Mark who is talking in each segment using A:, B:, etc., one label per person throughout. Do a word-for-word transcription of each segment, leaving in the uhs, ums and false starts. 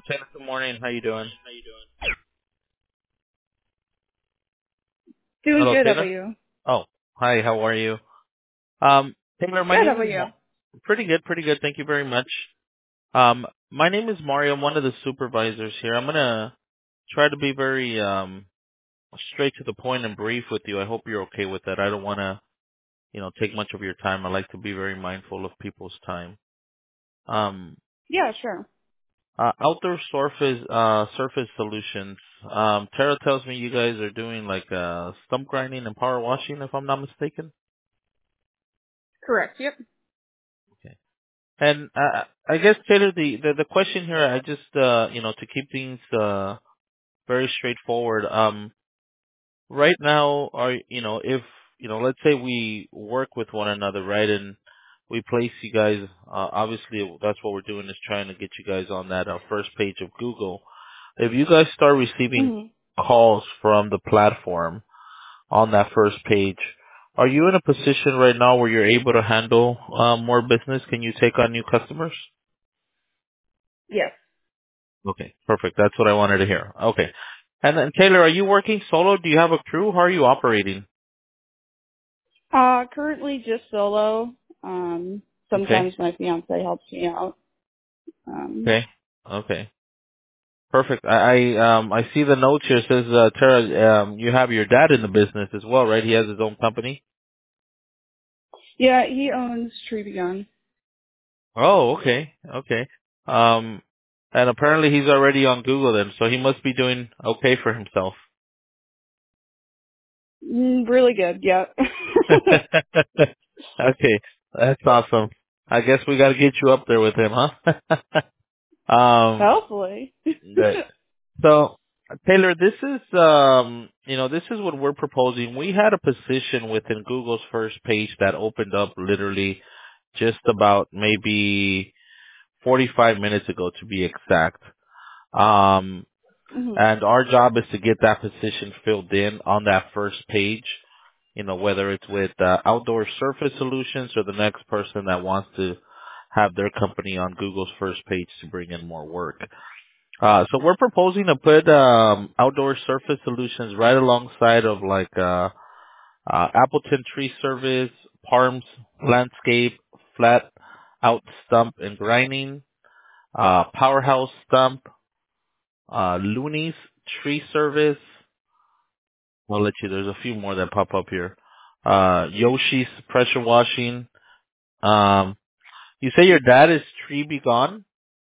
A: Taylor, good morning. How you doing?
B: Doing
A: Hello,
B: good. How about
A: Taylor.
B: you?
A: Oh, hi. How are you? Um, Taylor, my
B: Good. How
A: name
B: about
A: is
B: you?
A: Mo- pretty good, pretty good. Thank you very much. Um, my name is Mario. I'm one of the supervisors here. I'm gonna try to be very um straight to the point and brief with you. I hope you're okay with that. I don't want to, you know, take much of your time. I like to be very mindful of people's time. Um,
B: Yeah, sure.
A: uh, outdoor surface uh surface solutions. Um, Tara tells me you guys are doing like uh stump grinding and power washing, if I'm not mistaken.
B: Correct. Yep.
A: Okay. And uh, I guess, Taylor, the, the the question here, I just uh you know to keep things uh very straightforward. Um, right now, are you know if you know let's say we work with one another, right, and we place you guys. Uh, obviously, that's what we're doing is trying to get you guys on that uh, first page of Google. If you guys start receiving
B: hmm
A: calls from the platform on that first page, are you in a position right now where you're able to handle uh, more business? Can you take on new customers?
B: Yes.
A: Okay, perfect. That's what I wanted to hear. Okay. And then Taylor, are you working solo? Do you have a crew? How are you operating?
B: Uh, currently just solo. Um,
A: Okay.
B: sometimes my fiance helps me out. Um,
A: Okay. Okay. Perfect. I, I um I see the notes here. It says uh, Tara, um, you have your dad in the business as well, right? He has his own company.
B: yeah, he owns Tree Begun.
A: Oh, okay. Okay. Um, and apparently he's already on Google then, so he must be doing okay for himself.
B: Mm, really good. Yeah.
A: Okay, that's awesome. I guess we got to get you up there with him, huh? um,
B: Hopefully.
A: Good. So, Taylor, this is, um, you know, this is what we're proposing. We had a position within Google's first page that opened up literally just about maybe forty-five minutes ago to be exact. Um,
B: hmm
A: and our job is to get that position filled in on that first page, you know, whether it's with uh, Outdoor Surface Solutions or the next person that wants to have their company on Google's first page to bring in more work. Uh, so we're proposing to put um, outdoor surface solutions right alongside of like uh, uh, Appleton Tree Service, Parms Landscape, Flat Out Stump and Grinding, uh, Powerhouse Stump, uh, Looney's Tree Service. I'll let you. There's a few more that pop up here. Uh, Yoshi's Pressure Washing. Um, you say your dad is Tree Be Gone?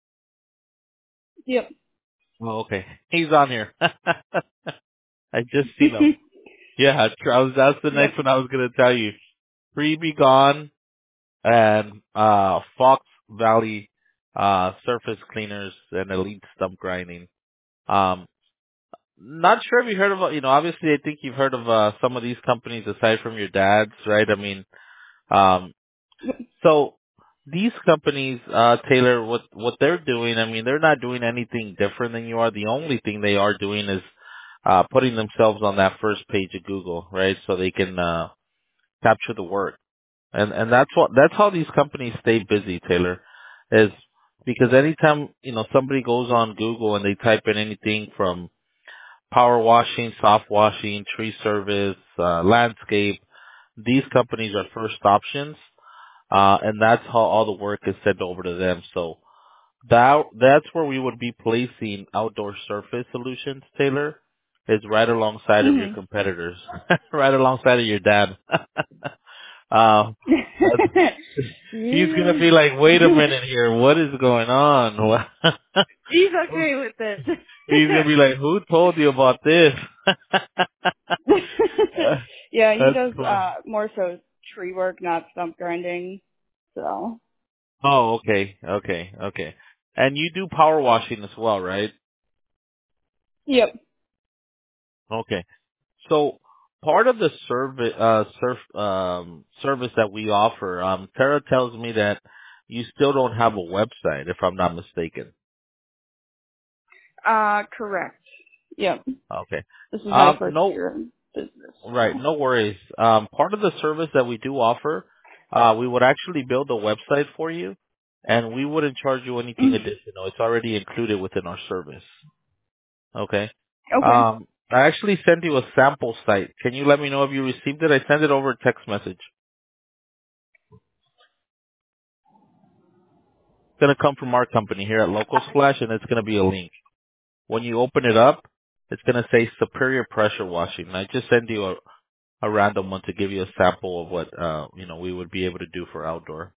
B: Yep.
A: Oh, okay. He's on here. I just seen him. Yeah, I was. That's the
B: yep.
A: next one I was gonna tell you. Free Be Gone and uh Fox Valley uh Surface Cleaners and Elite Stump Grinding. Um, not sure if you heard of. You know, obviously, I think you've heard of uh some of these companies aside from your dad's, right? I mean, um, so these companies, uh, Taylor, what what they're doing, I mean, they're not doing anything different than you are. The only thing they are doing is uh putting themselves on that first page of Google, right? So they can uh capture the work. And and that's what that's how these companies stay busy, Taylor, is because anytime, you know, somebody goes on Google and they type in anything from power washing, soft washing, tree service, uh, landscape, these companies are first options. Uh, and that's how all the work is sent over to them. So that that's where we would be placing outdoor surface solutions, Taylor, is right alongside of your
B: hmm
A: competitors, right alongside of your dad. Um, that's, he's gonna be like, wait a minute here, what is going on? What-
B: He's okay with it.
A: He's gonna be like, who told you about this?
B: yeah, he
A: That's
B: does
A: funny.
B: uh more so tree work, not stump grinding. So
A: Oh, okay, okay, okay. And you do power washing as well, right?
B: yep.
A: Okay. So part of the service, uh, surf, um, service that we offer, um, Tara tells me that you still don't have a website, if I'm not mistaken.
B: Uh correct. Yep.
A: Okay.
B: This is my
A: Um,
B: first
A: no,
B: year in business.
A: right,
B: So
A: no worries. Um, part of the service that we do offer, uh, we would actually build a website for you. and we wouldn't charge you anything
B: Mhm.
A: additional. It's already included within our service. Okay.
B: Okay.
A: Um, I actually sent you a sample site. Can you let me know if you received it? I sent it over a text message. It's gonna come from our company here at Local Splash, and it's gonna be a link. When you open it up, it's gonna say Superior Pressure Washing. And I just sent you a, a random one to give you a sample of what uh you know we would be able to do for outdoor.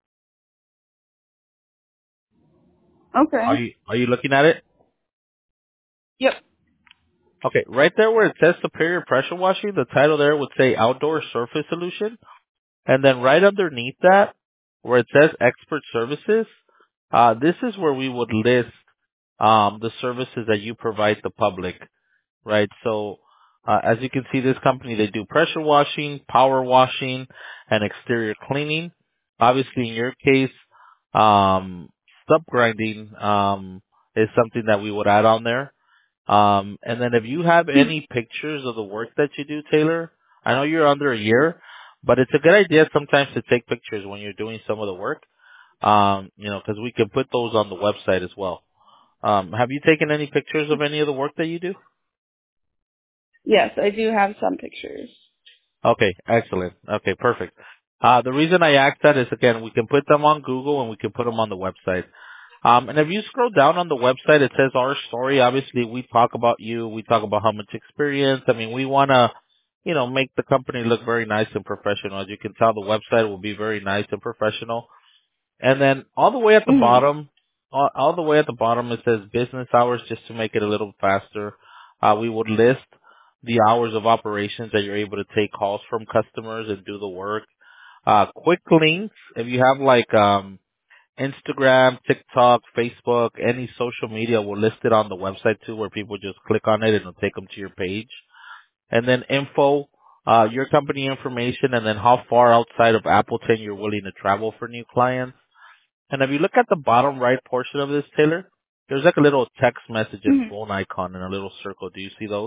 A: Are
B: Okay.
A: you are you looking at it?
B: Yep.
A: Okay, right there where it says Superior Pressure Washing, the title there would say Outdoor Surface Solution. And then right underneath that, where it says Expert Services, uh, this is where we would list um, the services that you provide the public, right? So uh, as you can see, this company, they do pressure washing, power washing, and exterior cleaning. Obviously, in your case, um, stub grinding um, is something that we would add on there. Um, and then if you have any pictures of the work that you do, Taylor, I know you're under a year, but it's a good idea sometimes to take pictures when you're doing some of the work. Um, you know, because we can put those on the website as well. Um, have you taken any pictures of any of the work that you do?
B: Yes, I do have some pictures.
A: Okay, excellent. Okay, perfect. Uh, the reason I asked that is again, we can put them on Google and we can put them on the website. Um, and if you scroll down on the website, it says our story. Obviously, we talk about you. We talk about how much experience. I mean, we want to, you know, make the company look very nice and professional. As you can tell, the website will be very nice and professional. And then all the way at the
B: Mhm.
A: bottom, all, all the way at the bottom, it says business hours just to make it a little faster. Uh, we would list the hours of operations that you're able to take calls from customers and do the work. Uh, quick links, if you have like, um, Instagram, TikTok, Facebook, any social media, we'll list it on the website too, where people just click on it and it'll take them to your page. And then info, uh, your company information, and then how far outside of Appleton you're willing to travel for new clients. And if you look at the bottom right portion of this, Taylor, there's like a little text message and
B: Mhm.
A: phone icon and a little circle. Do you see those?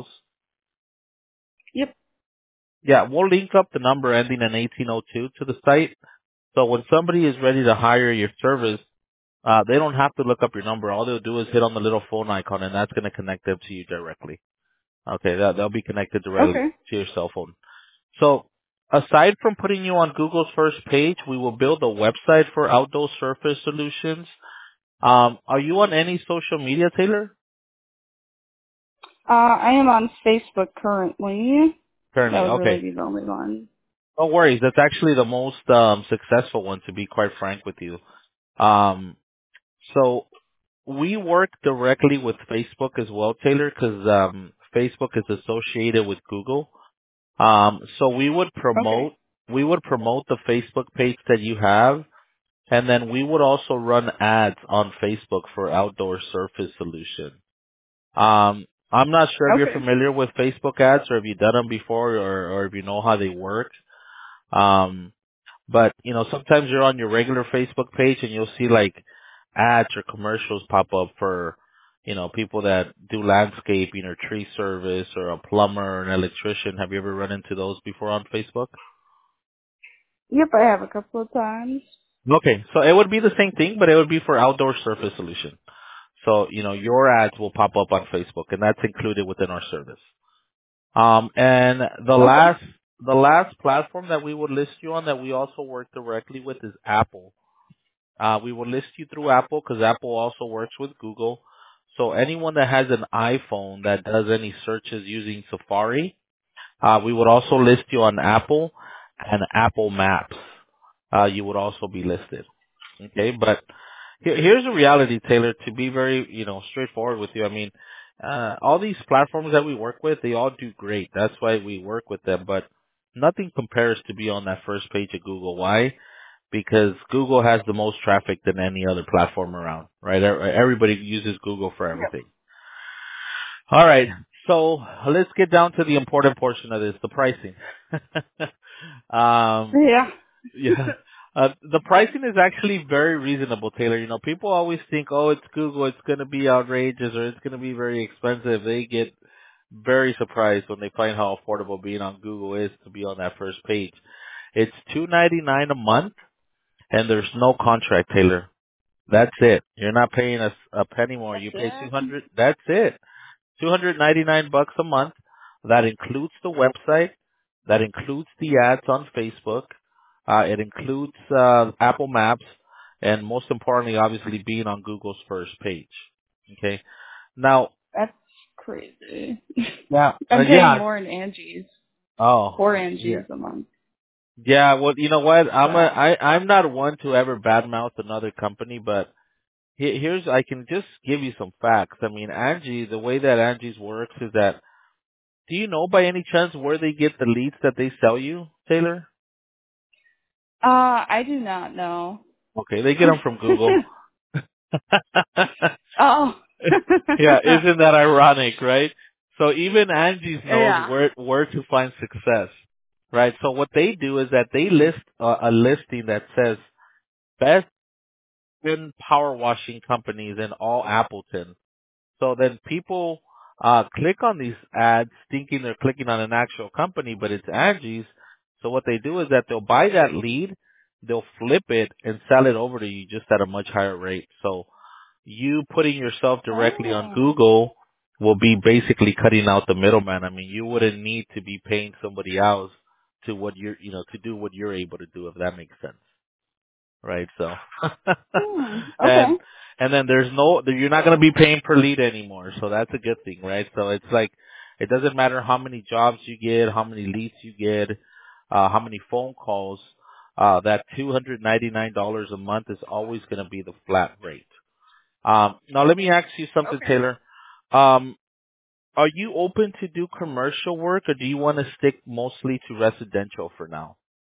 B: Yep.
A: Yeah, we'll link up the number ending in eighteen oh two to the site. So when somebody is ready to hire your service, Uh, they don't have to look up your number. All they'll do is hit on the little phone icon, and that's going to connect them to you directly. Okay, that, they'll be connected directly
B: Okay.
A: to your cell phone. So, aside from putting you on Google's first page, we will build a website for Outdoor Surface Solutions. Um, are you on any social media, Taylor?
B: Uh, I am on Facebook currently. That
A: Currently,
B: would really
A: okay.
B: be the only one.
A: No worries. That's actually the most um, successful one, to be quite frank with you. Um, so we work directly with Facebook as well, Taylor, because um, Facebook is associated with Google. Um, so we would
B: Okay.
A: promote we would promote the Facebook page that you have, and then we would also run ads on Facebook for Outdoor Surface Solution. Um, I'm not sure if you're
B: Okay.
A: familiar with Facebook ads or if you've done them before or, or if you know how they work. Um, but, you know, sometimes you're on your regular Facebook page and you'll see like ads or commercials pop up for, you know, people that do landscaping or tree service or a plumber or an electrician. Have you ever run into those before on Facebook?
B: Yep, I have a couple of times.
A: Okay, so it would be the same thing, but it would be for outdoor surface solution. So, you know, your ads will pop up on Facebook and that's included within our service. Um, and the
B: Okay.
A: last, the last platform that we would list you on that we also work directly with is Apple. Uh, we will list you through Apple because Apple also works with Google. So anyone that has an iPhone that does any searches using Safari, uh, we would also list you on Apple and Apple Maps. Uh, you would also be listed. Okay, but here, here's the reality, Taylor. To be very, you know, straightforward with you, I mean, uh, all these platforms that we work with, they all do great. That's why we work with them. But nothing compares to be on that first page of Google. Why? Because Google has the most traffic than any other platform around, right? E- Everybody uses Google for
B: Yep.
A: everything. All right. So let's get down to the important portion of this, the pricing. um,
B: Yeah.
A: yeah. Uh, the pricing is actually very reasonable, Taylor. You know, people always think, oh, it's Google, it's going to be outrageous or it's going to be very expensive. They get very surprised when they find how affordable being on Google is to be on that first page. It's two ninety-nine a month and there's no contract, Taylor. That's it. You're not paying a, a penny more.
B: That's
A: You pay two
B: it.
A: hundred. That's it. two hundred ninety-nine bucks a month. That includes the website. That includes the ads on Facebook. Uh, it includes uh, Apple Maps, and most importantly, obviously, being on Google's first page. Okay. Now,
B: That's crazy.
A: yeah, uh,
B: I'm paying
A: yeah.
B: more in Angie's,
A: Oh,
B: four
A: yeah.
B: Angie's a month.
A: Yeah. Well, you know what? I'm a,
B: So.
A: I, I'm not one to ever badmouth another company, but he- here's I can just give you some facts. I mean, Angie, the way that Angie's works is that. Do you know by any chance where they get the leads that they sell you, Taylor?
B: Uh, I do not know.
A: Okay, they get them from Google.
B: Oh.
A: Yeah, isn't that ironic, right? So even Angie's knows
B: Yeah.
A: where where to find success, right? So what they do is that they list a, a listing that says best in power washing companies in all Appleton. So then people uh click on these ads thinking they're clicking on an actual company, but it's Angie's. So what they do is that they'll buy that lead, they'll flip it and sell it over to you just at a much higher rate. So you putting yourself directly on
B: Oh.
A: Google will be basically cutting out the middleman. I mean, you wouldn't need to be paying somebody else to what you're, you know, to do what you're able to do, if that makes sense, right? So,
B: Hmm. Okay.
A: and and then there's no, you're not going to be paying per lead anymore, so that's a good thing, right? So it's like it doesn't matter how many jobs you get, how many leads you get, uh, how many phone calls. Uh, that two hundred ninety-nine dollars a month is always going to be the flat rate. Um, now let me ask you something,
B: Okay.
A: Taylor. Um, are you open to do commercial work, or do you want to stick mostly to residential for now?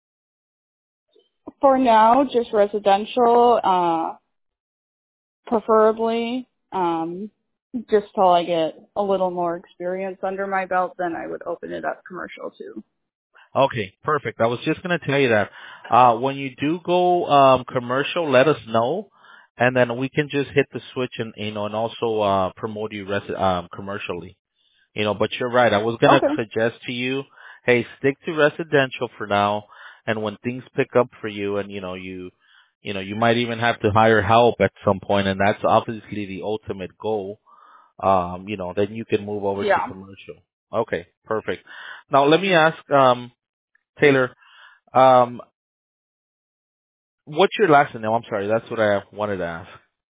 B: For now, just residential, uh, preferably. Um, just till I get a little more experience under my belt, then I would open it up commercial too.
A: Okay, perfect. I was just going to tell you that. Uh, when you do go um, commercial, let us know, and then we can just hit the switch and you know, and also uh, promote you res- um, commercially. You know, but you're right. I was going to
B: Okay.
A: suggest to you, hey, stick to residential for now, and when things pick up for you, and you know, you, you know, you might even have to hire help at some point, and that's obviously the ultimate goal. Um, you know, then you can move over to
B: Yeah.
A: commercial. Okay, perfect. Now let me ask, um, Taylor, um, what's your last name? I'm sorry, that's what I wanted to ask.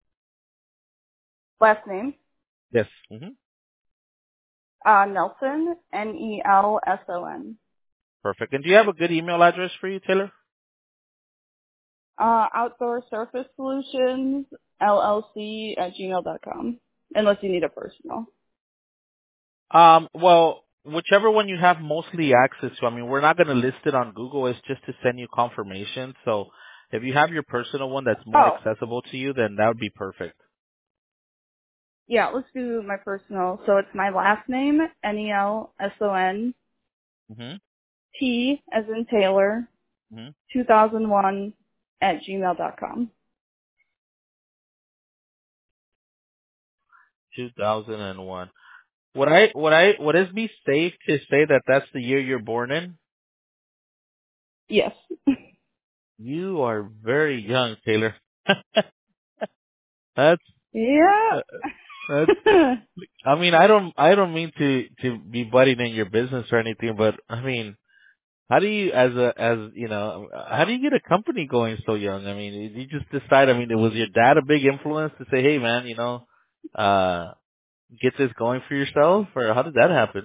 B: Last name,
A: Yes. hmm
B: uh, Nelson, N E L S O N.
A: Perfect. And do you have a good email address for you, Taylor?
B: Uh, Outdoor Surface Solutions, L L C at gmail dot com. Unless you need a personal.
A: Um, well, whichever one you have mostly access to. I mean, we're not going to list it on Google. It's just to send you confirmation. So if you have your personal one that's more
B: Oh,
A: accessible to you, then that would be perfect.
B: yeah, let's do my personal. So it's my last name, N E L S O N,
A: Mm-hmm.
B: T as in Taylor,
A: Mm-hmm.
B: two thousand one at gmail dot com.
A: two thousand one. Would I, would I, would it be safe to say that that's the year you're born in?
B: Yes.
A: You are very young, Taylor. that's,
B: Yeah.
A: uh, that's, I mean, I don't, I don't mean to, to be butting in your business or anything, but I mean, how do you, as a, as you know, how do you get a company going so young? I mean, did you just decide? I mean, was your dad a big influence to say, "Hey, man, you know, uh, get this going for yourself," or how did that happen?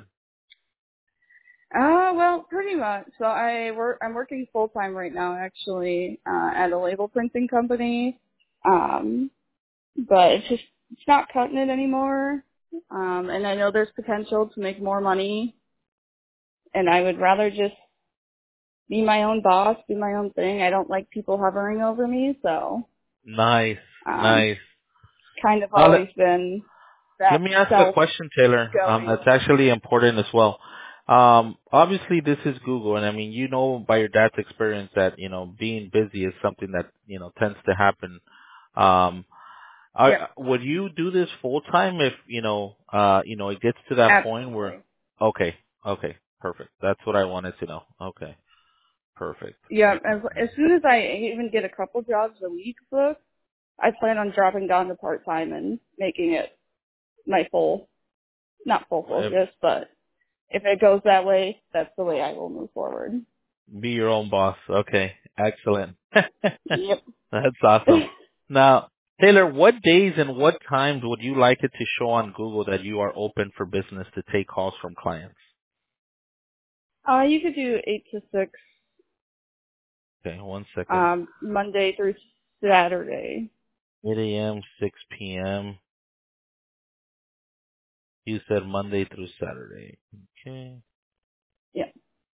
B: Uh, well, pretty much. So I work, I'm working full time right now actually, uh, at a label printing company. Um, but it's just, it's not cutting it anymore. Um, and I know there's potential to make more money and I would rather just be my own boss, do my own thing. I don't like people hovering over me, so,
A: Nice,
B: um,
A: nice.
B: kind of
A: Now, let,
B: always been
A: let
B: that
A: me ask a
B: self
A: question, Taylor. Um,
B: going.
A: that's actually important as well. Um, obviously, this is Google, and I mean, you know, by your dad's experience that you know being busy is something that you know tends to happen. Um,
B: Yep,
A: Are, would you do this full time if you know, uh, you know, it gets to that point where?
B: absolutely.
A: Okay, okay, perfect. That's what I wanted to know. Okay, perfect.
B: Yeah,
A: Okay.
B: as, as soon as I even get a couple jobs a week booked, I plan on dropping down to part time and making it my full, not full
A: Uh,
B: focus, but if it goes that way, that's the way I will move forward.
A: Be your own boss. Okay, excellent.
B: Yep.
A: That's awesome. Now, Taylor, what days and what times would you like it to show on Google that you are open for business to take calls from clients?
B: uh, you could do eight to six,
A: Okay, one second.
B: um, Monday through Saturday.
A: eight a m, six p m. You said Monday through Saturday. Okay.
B: Yeah.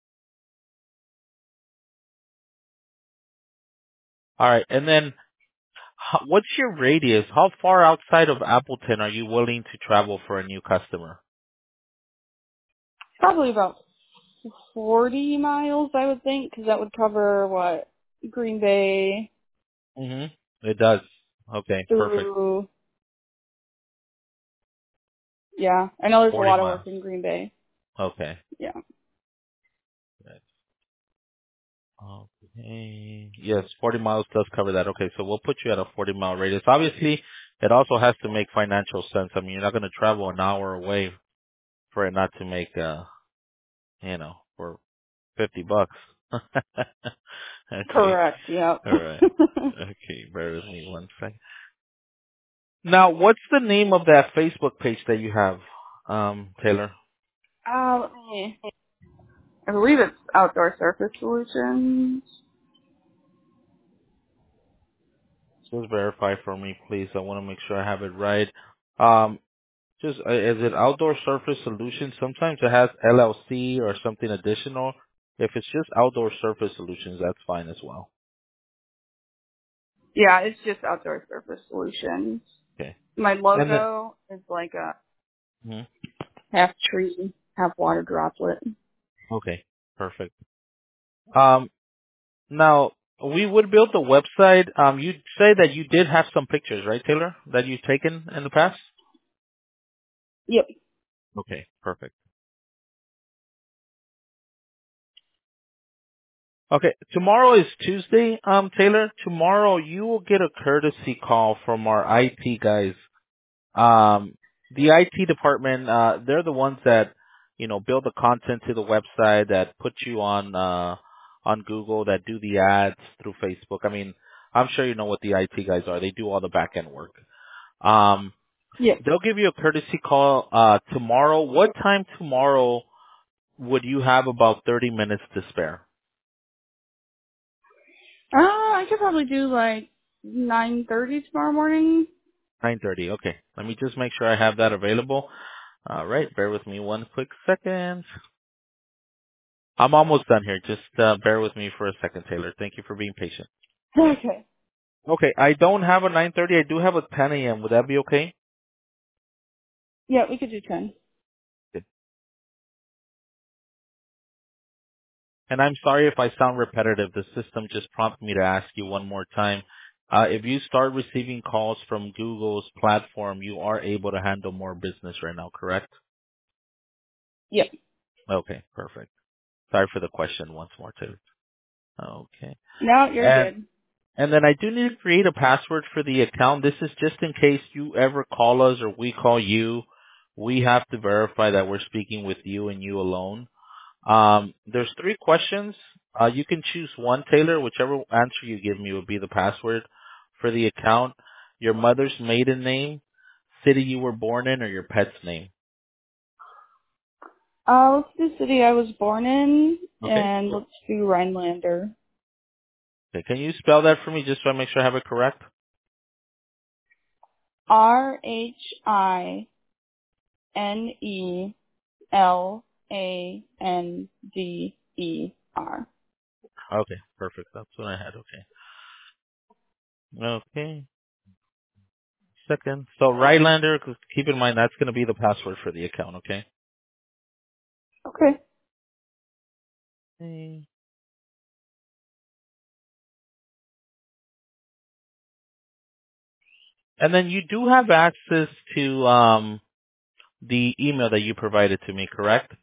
A: All right, and then how, what's your radius? How far outside of Appleton are you willing to travel for a new customer?
B: Probably about forty miles, I would think, because that would cover what Green Bay
A: Mm-hmm. It does. Okay, perfect.
B: through. Yeah, I know there's a
A: forty
B: lot of
A: miles.
B: work in Green Bay.
A: Okay.
B: Yeah.
A: Okay. Yes, forty miles does cover that. Okay, so we'll put you at a forty mile radius. Obviously, it also has to make financial sense. I mean, you're not going to travel an hour away for it not to make, uh, you know, for fifty bucks. Okay.
B: Correct. Yep.
A: All right. Okay. Bear with me one second. Now, what's the name of that Facebook page that you have, um, Taylor?
B: uh, let me. I believe it's Outdoor Surface Solutions.
A: Just verify for me, please. I want to make sure I have it right. Um, Just uh, is it Outdoor Surface Solutions? Sometimes it has L L C or something additional. If it's just Outdoor Surface Solutions, that's fine as well.
B: Yeah, it's just Outdoor Surface Solutions.
A: Okay.
B: My
A: And then,
B: logo is like a
A: mhm.
B: half tree, half water droplet.
A: Okay, perfect. Um, now we would build the website. Um, you say that you did have some pictures, right, Taylor, that you've taken in the past?
B: Yep.
A: Okay, perfect. Okay, tomorrow is Tuesday, um, Taylor. Tomorrow you will get a courtesy call from our I T guys. Um, the I T department, uh, they're the ones that, you know, build the content to the website, that put you on, uh, on Google, that do the ads through Facebook. I mean, I'm sure you know what the I T guys are. They do all the back end work. Um,
B: Yep.
A: they'll give you a courtesy call, uh, tomorrow. What time tomorrow would you have about thirty minutes to spare?
B: Uh, I could probably do like nine thirty tomorrow morning.
A: nine thirty. Okay. Let me just make sure I have that available. All right. Bear with me one quick second. I'm almost done here. Just uh, bear with me for a second, Taylor. Thank you for being patient.
B: Okay.
A: Okay, I don't have a nine thirty. I do have a ten a m. Would that be okay?
B: Yeah, we could do ten.
A: Good. And I'm sorry if I sound repetitive. The system just prompted me to ask you one more time. Uh, if you start receiving calls from Google's platform, you are able to handle more business right now, correct?
B: Yep.
A: Okay, perfect. Sorry for the question once more, Taylor. Okay.
B: No, you're
A: And
B: good.
A: And then I do need to create a password for the account. This is just in case you ever call us or we call you. We have to verify that we're speaking with you and you alone. Um, there's three questions. Uh, you can choose one, Taylor. Whichever answer you give me will be the password for the account. Your mother's maiden name, city you were born in, or your pet's name.
B: Uh, let's do city I was born in,
A: Okay.
B: and let's do Rhinelander.
A: Okay. Can you spell that for me just so I make sure I have it correct?
B: R H I N E L A N D E R.
A: Okay. Perfect. That's what I had. Okay. Okay. Second. So Rylander, 'cause keep in mind that's going to be the password for the account, okay?
B: Okay.
A: Okay. And then you do have access to um the email that you provided to me, correct?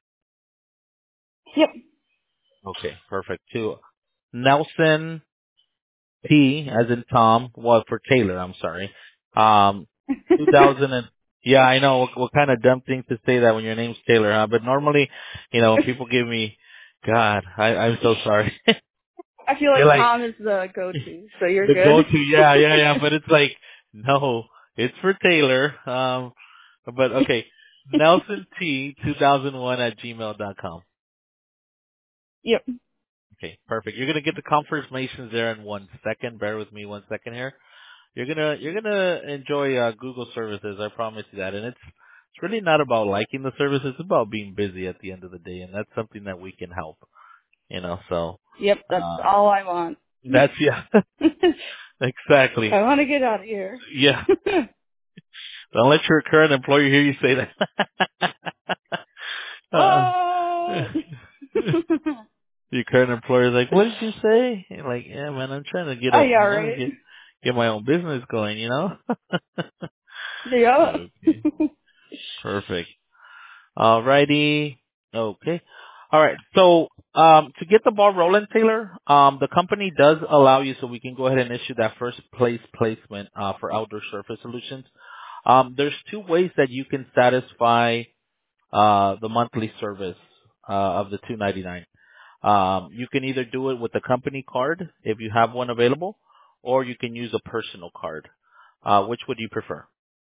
B: Yep.
A: Okay, perfect. To Nelson. T as in Tom, well for Taylor, I'm sorry. Um, two thousand and yeah, I know what, what kind of dumb thing to say that when your name's Taylor, huh? But normally, you know, when people give me, God, I, I'm so sorry.
B: I feel
A: They're
B: like
A: like
B: Tom is the go-to, so you're
A: the
B: good.
A: go-to, yeah, yeah, yeah. But it's like, no, it's for Taylor. Um, but okay, Nelson T two thousand one at gmail dot com.
B: Yep.
A: Okay, perfect. You're gonna get the confirmations there in one second. Bear with me one second here. You're gonna you're gonna enjoy uh, Google services. I promise you that. And it's it's really not about liking the service. It's about being busy at the end of the day, and that's something that we can help. You know, so
B: Yep, that's
A: uh,
B: all I want.
A: that's yeah, exactly.
B: I want to get out of here.
A: Yeah, don't let your current employer hear you say that. uh,
B: Oh!
A: your current employer is like, what did you say? And like, yeah, man, I'm trying to get
B: Oh,
A: a,
B: yeah,
A: you know,
B: right?
A: get get my own business going. You know.
B: Yeah.
A: Okay, perfect. Alrighty. Okay. All right. So, um, to get the ball rolling, Taylor, um, the company does allow you, so we can go ahead and issue that first place placement uh, for Outdoor Surface Solutions. Um, there's two ways that you can satisfy uh, the monthly service uh, of the two ninety-nine. Um, you can either do it with a company card if you have one available, or you can use a personal card. Uh, which would you prefer?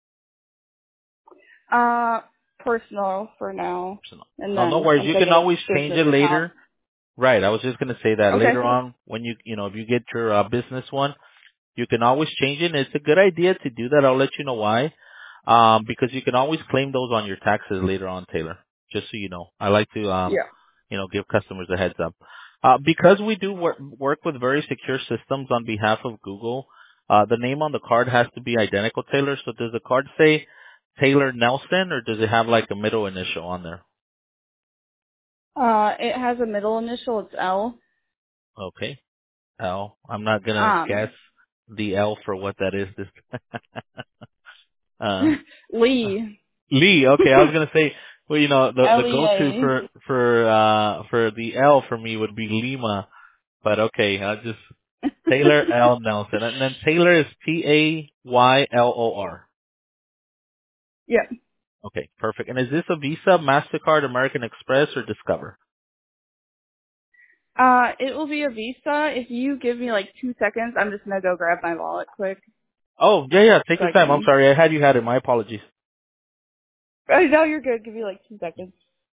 B: Uh, personal for now.
A: Personal.
B: And
A: No, no
B: then
A: worries.
B: once
A: You
B: I
A: can
B: get a
A: always change
B: business
A: it
B: account.
A: later. Right. I was just going to say that
B: Okay.
A: later on when you, you know, if you get your uh, business one, you can always change it. And it's a good idea to do that. I'll let you know why. Um, because you can always claim those on your taxes later on, Taylor. Just so you know. I like to, um,
B: Yeah.
A: you know, give customers a heads up. Uh, because we do work, work with very secure systems on behalf of Google, uh, the name on the card has to be identical, Taylor. So does the card say Taylor Nelson or does it have like a middle initial on there?
B: Uh, it has a middle initial. It's L.
A: Okay. L. I'm not gonna guess
B: Um,
A: the L for what that is. This uh, uh
B: Lee.
A: Lee. Okay, I was gonna say. Well, you know, the the
B: L E
A: go-to
B: A.
A: for for uh for the L for me would be Lima, but okay, I'll just Taylor L Nelson, and then Taylor is T A Y L O R.
B: Yeah.
A: Okay, perfect. And is this a Visa, Mastercard, American Express, or Discover?
B: Uh, it will be a Visa. If you give me like two seconds, I'm just gonna go grab my wallet quick
A: Oh, yeah, yeah. Take
B: so
A: your
B: I
A: time. I'm
B: can.
A: sorry. I had you had it. My apologies.
B: Oh, no, you're good. Give me like two seconds.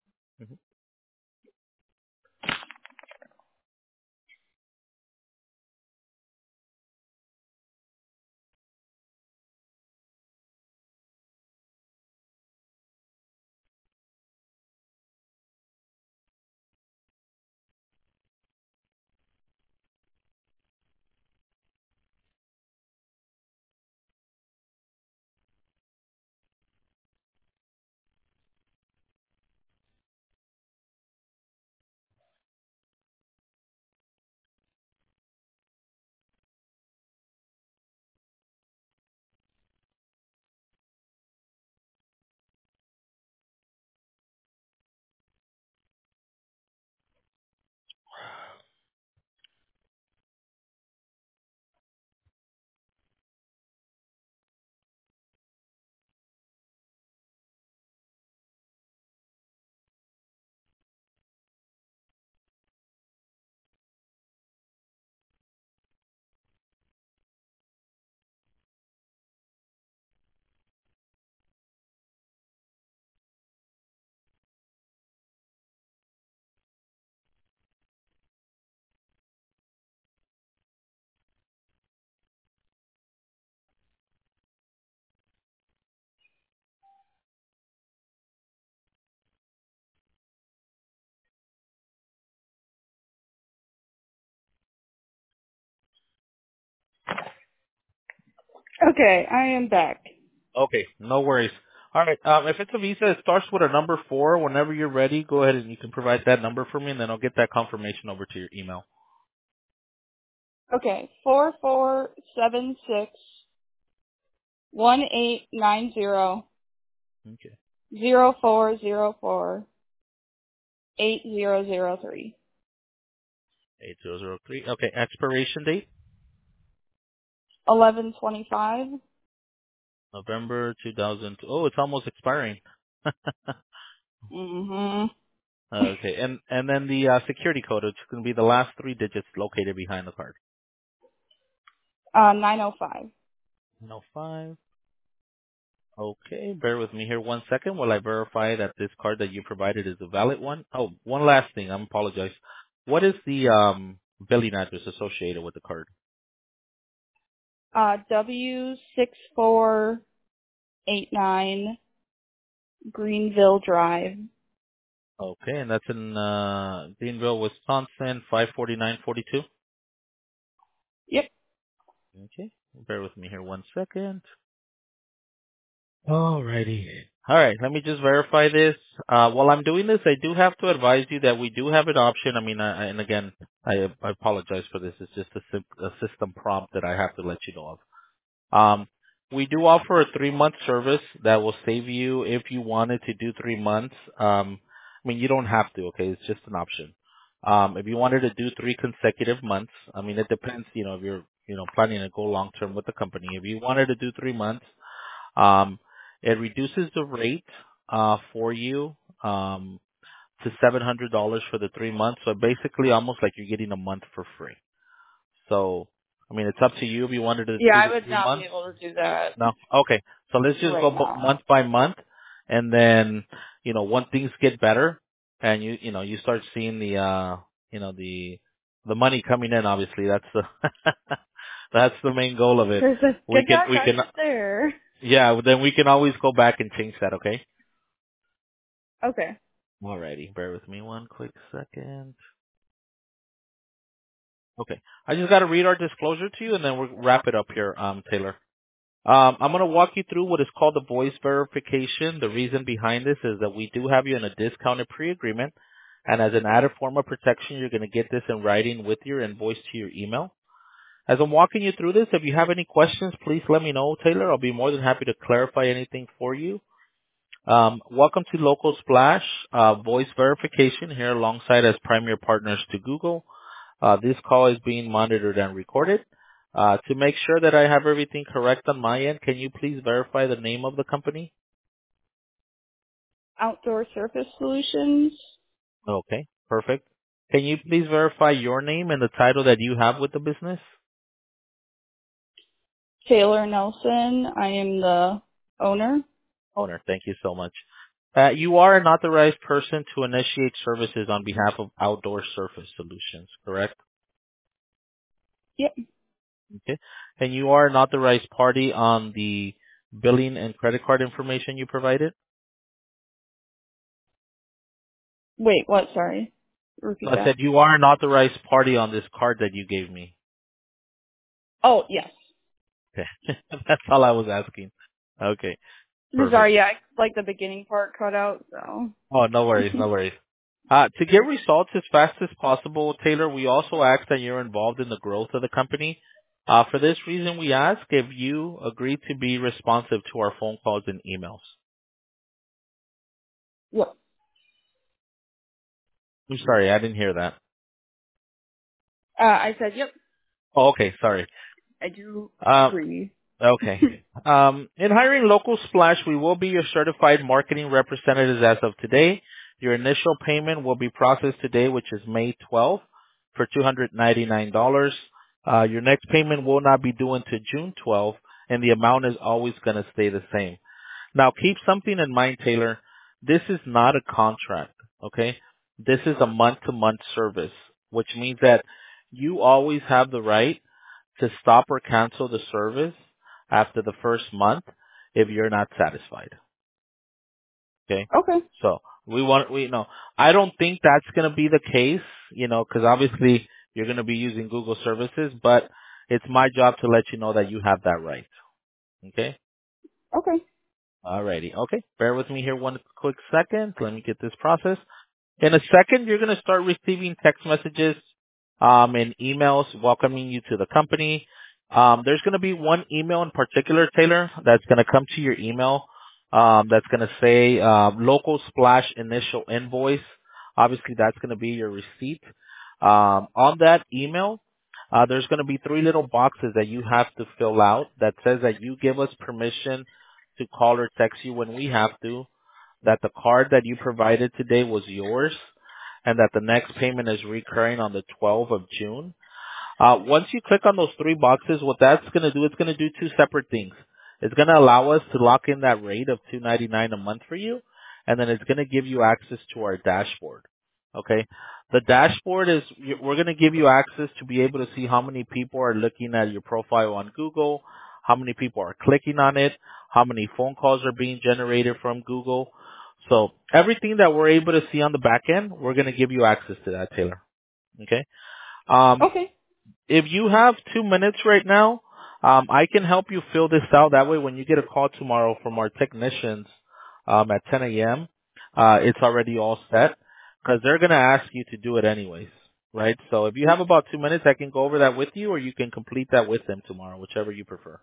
B: Okay, I am back.
A: Okay, no worries. All right. Um, if it's a Visa, it starts with a number four. Whenever you're ready, go ahead and you can provide that number for me, and then I'll get that confirmation over to your email.
B: Okay, four four seven six one eight nine zero
A: Okay.
B: zero four zero four eight zero zero three.
A: Eight zero zero three. Okay. Expiration date
B: eleven twenty-five.
A: November two thousand. Oh, it's almost expiring.
B: Mm-hmm.
A: Okay, and and then the uh, security code, it's going to be the last three digits located behind the card.
B: Uh, nine oh five.
A: No five. Okay, bear with me here one second while I verify that this card that you provided is a valid one. Oh, one last thing. I apologize. What is the um billing address associated with the card?
B: Uh, W six four eight nine Greenville Drive.
A: Okay, and that's in uh Greenville, Wisconsin, five forty nine forty two.
B: Yep.
A: Okay, bear with me here one second. Alrighty. All right, let me just verify this. Uh, while I'm doing this, I do have to advise you that we do have an option. I mean, I, and again, I, I apologize for this. It's just a, sim- a system prompt that I have to let you know of. Um, we do offer a three-month service that will save you if you wanted to do three months. Um, I mean, you don't have to, okay? It's just an option. Um, if you wanted to do three consecutive months, I mean, it depends, you know, if you're, you know, planning to go long-term with the company. If you wanted to do three months, um, it reduces the rate uh, for you um, to seven hundred dollars for the three months. So basically, almost like you're getting a month for free. So, I mean, it's up to you if you wanted to
B: Yeah,
A: do
B: I
A: the
B: would
A: three
B: not be
A: months.
B: able to do that
A: No, okay. So let's just go
B: right
A: bo-
B: now.
A: month by month, and then you know, when things get better, and you you know, you start seeing the uh, you know, the the money coming in. Obviously, that's the that's the main goal of it.
B: There's a
A: We
B: good
A: can
B: time
A: we
B: how you
A: can
B: get there.
A: yeah. Then we can always go back and change that. Okay.
B: Okay.
A: Alrighty, bear with me one quick second. Okay, I just got to read our disclosure to you, and then we'll wrap it up here, um, Taylor. Um, I'm going to walk you through what is called the voice verification. The reason behind this is that we do have you in a discounted pre-agreement, and as an added form of protection, you're going to get this in writing with your invoice to your email. As I'm walking you through this, if you have any questions, please let me know, Taylor. I'll be more than happy to clarify anything for you. Um, welcome to Local Splash uh, voice verification here alongside as primary partners to Google. Uh, this call is being monitored and recorded. Uh, to make sure that I have everything correct on my end, can you please verify the name of the company?
B: Outdoor Surface Solutions.
A: Okay, perfect. Can you please verify your name and the title that you have with the business?
B: Taylor Nelson. I am the owner.
A: Owner, thank you so much. Uh, you are an authorized person to initiate services on behalf of Outdoor Surface Solutions, correct?
B: Yep.
A: Okay. And you are an authorized party on the billing and credit card information you provided?
B: Wait, what? Sorry. Repeat
A: I
B: that.
A: said you are an authorized party on this card that you gave me.
B: Oh, yes.
A: Okay. That's all I was asking. Okay. Perfect.
B: Sorry, yeah, I- like the beginning part cut out, so.
A: Oh, no worries. No worries. Uh, to get results as fast as possible, Taylor, we also ask that you're involved in the growth of the company. Uh, for this reason, we ask if you agree to be responsive to our phone calls and emails.
B: Yep.
A: I'm sorry, I didn't hear that.
B: Uh, I said, yep,
A: Oh, okay. Sorry.
B: I do
A: Um,
B: agree.
A: Okay. Um, in hiring Local Splash, we will be your certified marketing representatives as of today. Your initial payment will be processed today, which is May twelfth, for two hundred ninety-nine dollars. Uh, your next payment will not be due until June twelfth, and the amount is always going to stay the same. Now, keep something in mind, Taylor. This is not a contract, okay? This is a month-to-month service, which means that you always have the right to stop or cancel the service after the first month if you're not satisfied. Okay.
B: Okay.
A: So we want, we know, I don't think that's going to be the case, you know, because obviously you're going to be using Google services, but it's my job to let you know that you have that right. Okay.
B: Okay.
A: Alrighty. Okay. Bear with me here one quick second. Let me get this processed. In a second, you're going to start receiving text messages um, and emails welcoming you to the company. Um, there's going to be one email in particular, Taylor, that's going to come to your email um, that's going to say uh, local splash initial invoice. Obviously, that's going to be your receipt. Um, on that email, uh, there's going to be three little boxes that you have to fill out that says that you give us permission to call or text you when we have to, that the card that you provided today was yours, and that the next payment is recurring on the twelfth of June. Uh, once you click on those three boxes, what that's going to do, it's going to do two separate things. It's going to allow us to lock in that rate of two ninety-nine a month for you, and then it's going to give you access to our dashboard. Okay? The dashboard is, we're going to give you access to be able to see how many people are looking at your profile on Google, how many people are clicking on it, how many phone calls are being generated from Google. So everything that we're able to see on the back end, we're going to give you access to that, Taylor. Okay? Um,
B: Okay.
A: if you have two minutes right now, um, I can help you fill this out. That way, when you get a call tomorrow from our technicians um, at ten a.m., uh, it's already all set because they're going to ask you to do it anyways, right? So if you have about two minutes, I can go over that with you, or you can complete that with them tomorrow, whichever you prefer.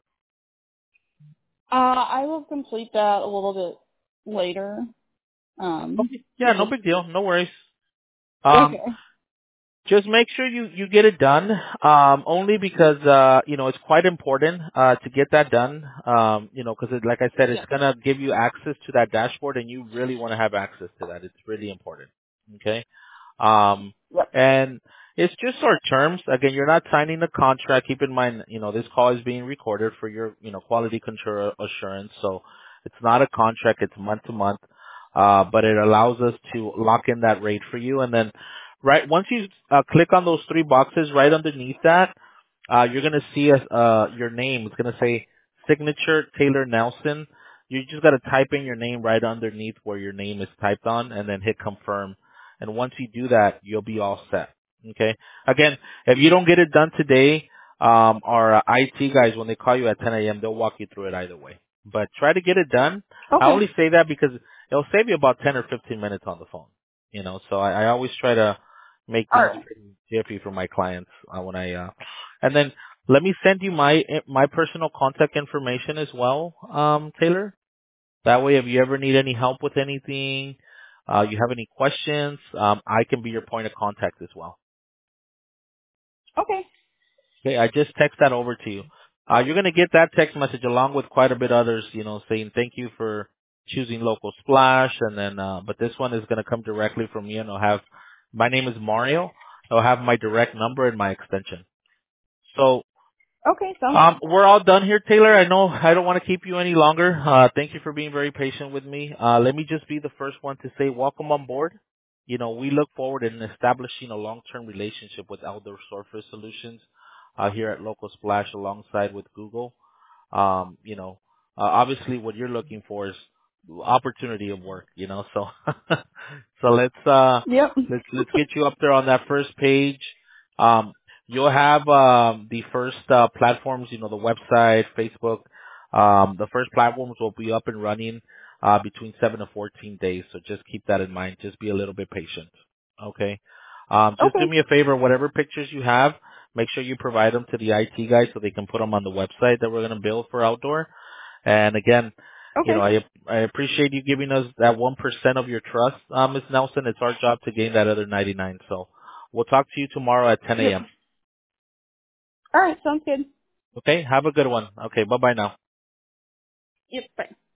B: Uh, I will complete that a little bit later. Um,
A: Okay. Yeah, no
B: just
A: big deal. No worries. Um,
B: okay.
A: Just make sure you, you get it done, um, only because, uh, you know, it's quite important, uh, to get that done, um, you know, because like I said, it's
B: Yep.
A: going to give you access to that dashboard and you really want to have access to that. It's really important. Okay. Um,
B: Yep.
A: and it's just our terms. Again, you're not signing a contract. Keep in mind, you know, this call is being recorded for your, you know, quality control assurance. So it's not a contract. It's month to month. Uh, but it allows us to lock in that rate for you. And then right, once you uh, click on those three boxes right underneath that, uh, you're going to see a, uh, your name. It's going to say signature Taylor Nelson. You just got to type in your name right underneath where your name is typed on and then hit confirm. And once you do that, you'll be all set. Okay. Again, if you don't get it done today, um, our uh, I T guys, when they call you at ten a.m., they'll walk you through it either way. But try to get it done. I
B: Okay.
A: only say that because it'll save you about ten or fifteen minutes on the phone. You know, so I, I always try to make
B: All
A: things
B: right.
A: pretty jiffy for my clients uh, when I, uh, and then let me send you my my personal contact information as well, um, Taylor. That way, if you ever need any help with anything, uh, you have any questions, um, I can be your point of contact as well.
B: Okay.
A: Okay, I just text that over to you. Uh, you're gonna get that text message along with quite a bit others, you know, saying thank you for choosing Local Splash, and then, uh, but this one is gonna come directly from me, and I'll have, my name is Mario. I'll have my direct number and my extension. So,
B: Okay. Sounds
A: Um, we're all done here, Taylor. I know I don't want to keep you any longer. Uh, thank you for being very patient with me. Uh, let me just be the first one to say welcome on board. You know, we look forward in establishing a long-term relationship with Outdoor Surface Solutions uh, here at Local Splash alongside with Google. Um, you know, uh, obviously what you're looking for is opportunity of work, you know, so, so let's, uh,
B: Yep.
A: let's, let's get you up there on that first page. Um, you'll have, um, the first, uh, platforms, you know, the website, Facebook, um, the first platforms will be up and running, uh, between seven to fourteen days. So just keep that in mind. Just be a little bit patient. Okay. Um, just do
B: Okay.
A: me a favor, whatever pictures you have, make sure you provide them to the I T guys so they can put them on the website that we're going to build for outdoor. And again, you know,
B: Okay.
A: I I appreciate you giving us that one percent of your trust, uh, Miz Nelson. It's our job to gain that other ninety-nine. So we'll talk to you tomorrow at ten
B: Yep.
A: a.m.
B: All right. Sounds good.
A: Okay, have a good one. Okay, bye bye now.
B: Yep. Bye.